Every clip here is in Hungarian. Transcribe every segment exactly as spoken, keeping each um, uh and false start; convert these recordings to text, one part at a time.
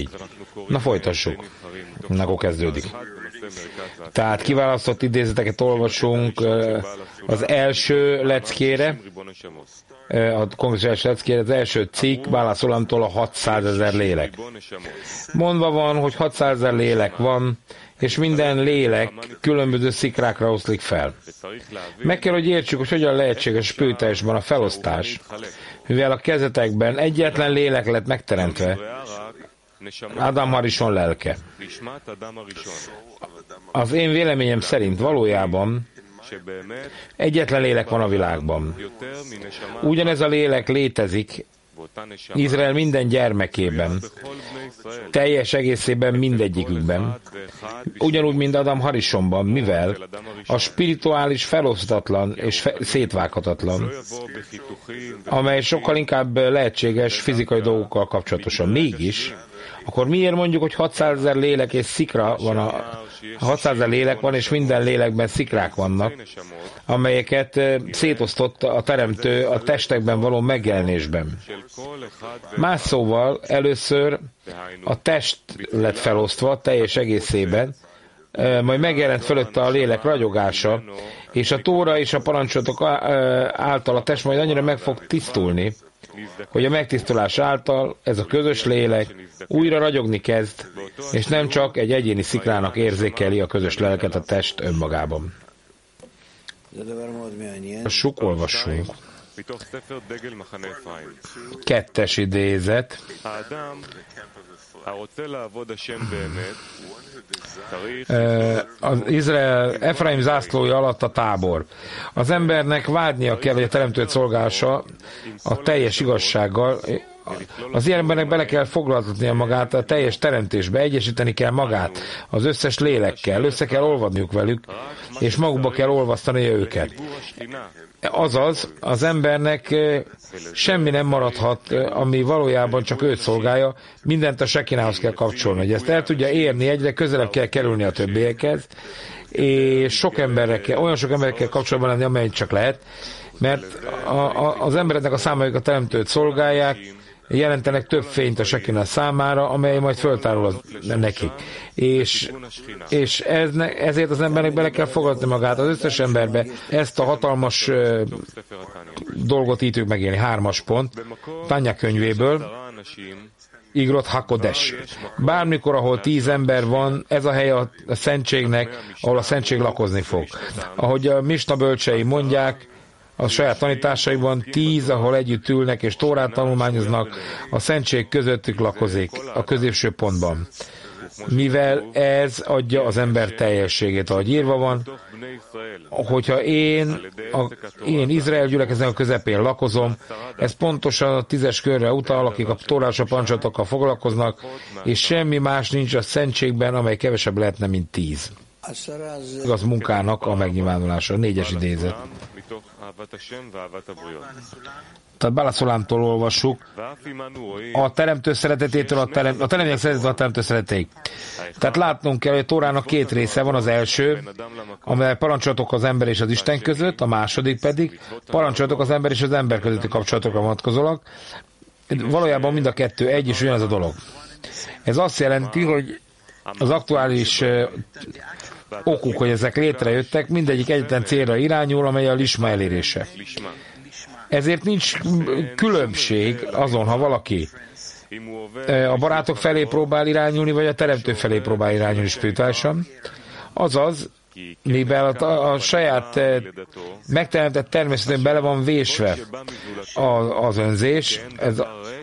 így. Na folytassuk. Na, akkor kezdődik. Tehát kiválasztott idézeteket olvasunk az első leckére, a kongresszus első leckére, az első cikk Bálász Olamtól a hatszázezer lélek. Mondva van, hogy hatszázezer lélek van, és minden lélek különböző szikrákra oszlik fel. Meg kell, hogy értsük, hogy hogyan lehetséges spirituálisban a felosztás, mivel a kezdetekben egyetlen lélek lett megteremtve, Ádám Harishon lelke. Az én véleményem szerint valójában egyetlen lélek van a világban. Ugyanez a lélek létezik Izrael minden gyermekében, teljes egészében mindegyikükben, ugyanúgy, mint Ádám Harishonban, mivel a spirituális felosztatlan és fe- szétvághatatlan, amely sokkal inkább lehetséges fizikai dolgokkal kapcsolatosan. Mégis, akkor miért mondjuk, hogy hatszázezer lélek és szikra van a hatszázezer lélek van, és minden lélekben szikrák vannak, amelyeket szétosztott a teremtő a testekben való megjelenésben. Más szóval először a test lett felosztva teljes egészében, majd megjelent fölötte a lélek ragyogása, és a tóra és a parancsolatok által a test majd annyira meg fog tisztulni, hogy a megtisztulás által ez a közös lélek újra ragyogni kezd, és nem csak egy egyéni szikrának érzékeli a közös lelket a test önmagában. Sok olvassunk. Kettes idézet. Az Izrael Efraim zászlója alatt a tábor. Az embernek vágynia kell, hogy a teremtőt szolgálsa a teljes igazsággal. Az ilyen embernek bele kell foglaltatnia magát a teljes teremtésbe, egyesíteni kell magát az összes lélekkel, össze kell olvadniuk velük, és magukba kell olvasztania őket. Azaz, az embernek semmi nem maradhat, ami valójában csak őt szolgálja, mindent a Sekinához kell kapcsolni. Hogy ezt el tudja érni, egyre közelebb kell kerülni a többiekhez, és sok emberre kell, olyan sok emberre kell kapcsolatban lenni, amennyit csak lehet, mert a, a, az embereknek a számájuk a teremtőt szolgálják, jelentenek több fényt a Sekiná számára, amely majd föltárul az, nekik. És, és ez, ezért az embernek bele kell fogadni magát az összes emberbe. Ezt a hatalmas uh, dolgot ítők megélni. Hármas pont. Tanya könyvéből. Igrot Hakodes. Bármikor, ahol tíz ember van, ez a hely a, a szentségnek, ahol a szentség lakozni fog. Ahogy a Misna bölcsei mondják, a saját tanításaiban tíz, ahol együtt ülnek és Tórát tanulmányoznak, a szentség közöttük lakozik, a középső pontban. Mivel ez adja az ember teljességét, ahogy írva van, hogyha én, a, én Izrael gyülekeznek a közepén lakozom, ez pontosan a tízes körre utal, akik a tórás a parancsolatokkal foglalkoznak, és semmi más nincs a szentségben, amely kevesebb lehetne, mint tíz. Az munkának a megnyilvánulása. Négyes idézet. Tehát Bálász Olamtól olvassuk, a teremtő szeretetétől a, terem, a teremtőnek szeretetétől a teremtő szeretetéig. Tehát látnunk kell, hogy a Tórának két része van, az első, amely parancsolatok az ember és az Isten között, a második pedig parancsolatok az ember és az ember közötti kapcsolatokra vonatkozólag. Valójában mind a kettő egy és ugyanaz a dolog. Ez azt jelenti, hogy az aktuális okuk, hogy ezek létrejöttek, mindegyik egyetlen célra irányul, amely a lisma elérése. Ezért nincs különbség azon, ha valaki a barátok felé próbál irányulni, vagy a teremtő felé próbál irányulni spirituálisan. Azaz, mivel a, a saját megteremtett természetben bele van vésve az önzés, ez,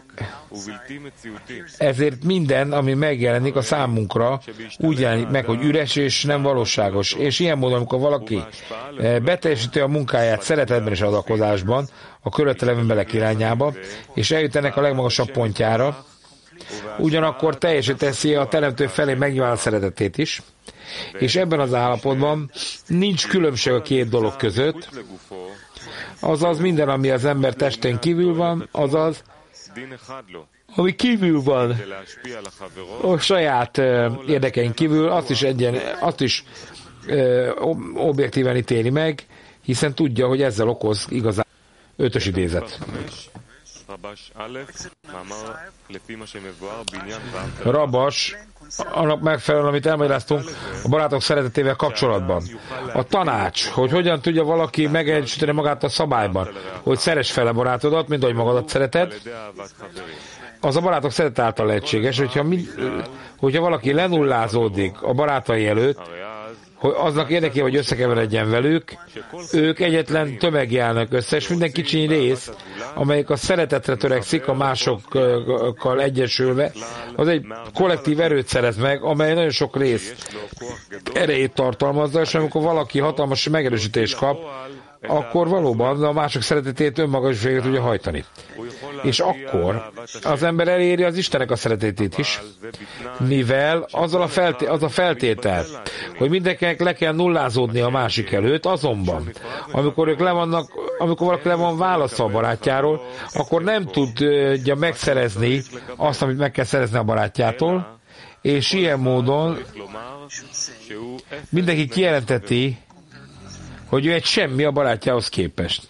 ezért minden, ami megjelenik a számunkra, úgy jelenik meg, hogy üres és nem valóságos. És ilyen módon, amikor valaki beteljesíti a munkáját szeretetben és adakozásban, a körülötte emberek irányába, és eljut ennek a legmagasabb pontjára, ugyanakkor teljesen teszi a teremtő felé megnyilvánuló szeretetét is, és ebben az állapotban nincs különbség a két dolog között, azaz minden, ami az ember testén kívül van, azaz, ami kívül van a saját uh, érdekein kívül, azt is, egyen, azt is uh, objektíven ítéli meg, hiszen tudja, hogy ezzel okoz igazán. Ötös idézet. Rabas, annak megfelelően, amit elmagyaráztunk a barátok szeretetével kapcsolatban. A tanács, hogy hogyan tudja valaki megerősíteni magát a szabályban, hogy szeress fel a barátodat, mint ahogy magadat szereted, az a barátok szeret által lehetséges, hogyha, mind, hogyha valaki lenullázódik a barátai előtt, hogy aznak érdekében, hogy összekeveredjen velük, ők egyetlen tömegjárnak össze, és minden kicsi rész, amelyik a szeretetre törekszik a másokkal egyesülve, az egy kollektív erőt szerez meg, amely nagyon sok rész erejét tartalmazza, és amikor valaki hatalmas megerősítést kap, akkor valóban a mások szeretetét önmaga is végre tudja hajtani. És akkor az ember eléri az Istennek a szeretetét is, mivel azzal a felté- az a feltétel, hogy mindenkinek le kell nullázódni a másik előtt, azonban, amikor ők le vannak, amikor valaki le van választva a barátjáról, akkor nem tudja megszerezni azt, amit meg kell szerezni a barátjától, és ilyen módon mindenki kijelenteti, hogy ő egy semmi a barátjához képest.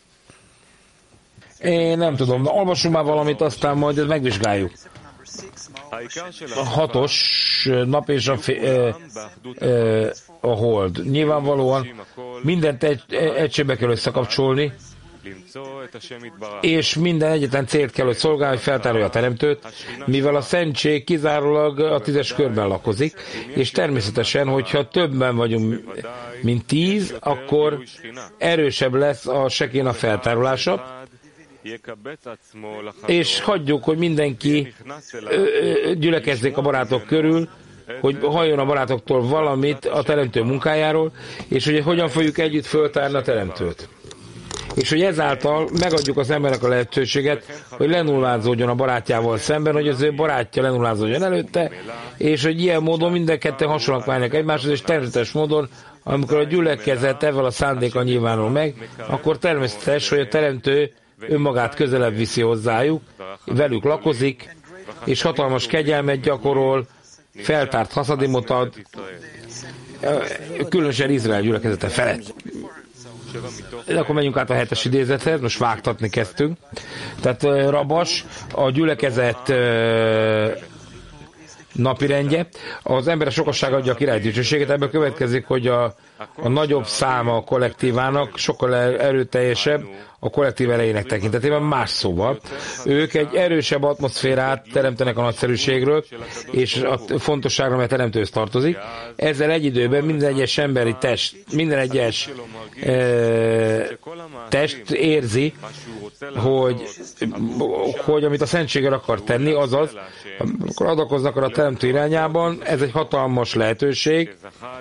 Én nem tudom, olvassunk már valamit, aztán majd ezt megvizsgáljuk. A hatos nap és a, fé, ö, ö, a hold. Nyilvánvalóan mindent egy, egységbe kell összekapcsolni, és minden egyetlen célt kell, hogy szolgálja, hogy feltárolja a teremtőt, mivel a szentség kizárólag a tízes körben lakozik, és természetesen, hogyha többen vagyunk, mint tíz, akkor erősebb lesz a sekéna feltárolása, és hagyjuk, hogy mindenki gyülekezzék a barátok körül, hogy halljon a barátoktól valamit a teremtő munkájáról, és hogy hogyan fogjuk együtt föltárni a teremtőt. És hogy ezáltal megadjuk az embernek a lehetőséget, hogy lenullázódjon a barátjával szemben, hogy az ő barátja lenullázódjon előtte, és hogy ilyen módon minden ketten hasonlóak válnak egymáshoz, és természetes módon, amikor a gyülekezet ezzel a szándékkal nyilvánul meg, akkor természetes, hogy a teremtő önmagát közelebb viszi hozzájuk, velük lakozik, és hatalmas kegyelmet gyakorol, feltárt haszadimot ad, különösen Izrael gyülekezete felett. De akkor menjünk át a hetes idézethez, most vágtatni kezdtünk. Tehát Rabas, a gyülekezet napirendje. Az ember sokasság adja a király dicsőséget, ebből következik, hogy a, a nagyobb száma a kollektívának sokkal erőteljesebb a kollektív erejének tekintetében, más szóval. Ők egy erősebb atmoszférát teremtenek a nagyszerűségről, és a fontosságra, amely teremtőhöz tartozik. Ezzel egy időben minden egyes emberi test, minden egyes e, test érzi, hogy, hogy amit a szentséggel akar tenni, azaz, amikor adakoznak a teremtő irányában, ez egy hatalmas lehetőség,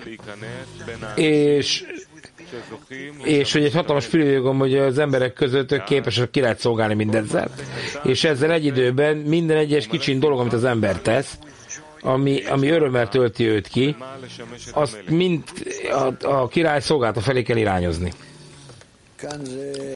és és hogy egy hatalmas privilégium, hogy az emberek között ők képesek ki lehet szolgálni mindezzel. És ezzel egy időben minden egyes kicsin dolog, amit az ember tesz, ami, ami örömmel tölti őt ki, azt mind a, a király szolgálata felé kell irányozni.